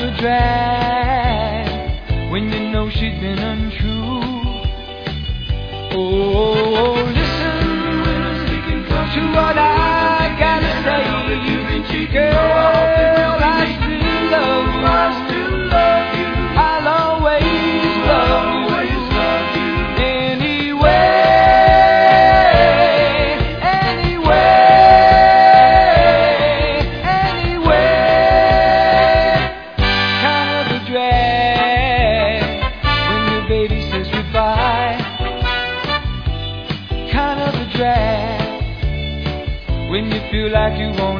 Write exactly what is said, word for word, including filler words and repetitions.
a drag when you know she's been untrue. Oh, listen to what I gotta say, girl. I still love you. I still love you. I'll always love you. Anyway, anyway, anyway. Kind of a drag when your baby says goodbye. Kind of a drag when you feel like you won't